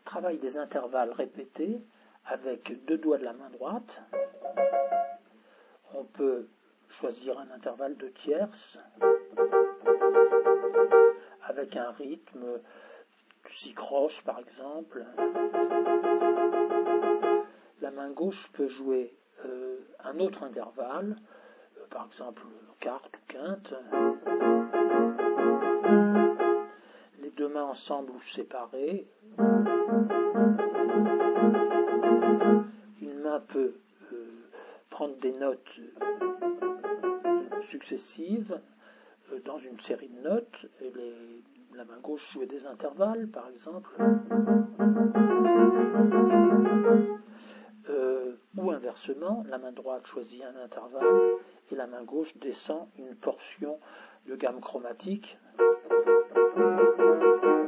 travaille des intervalles répétés avec 2 doigts de la main droite. On peut choisir un intervalle de tierces avec un rythme 6 croches par exemple. La main gauche peut jouer un autre intervalle, par exemple quarte ou quinte. Les 2 mains ensemble ou séparées. Une main peut prendre des notes successives dans une série de notes, et la main gauche jouer des intervalles, par exemple. Ou inversement, la main droite choisit un intervalle et la main gauche descend une portion de gamme chromatique.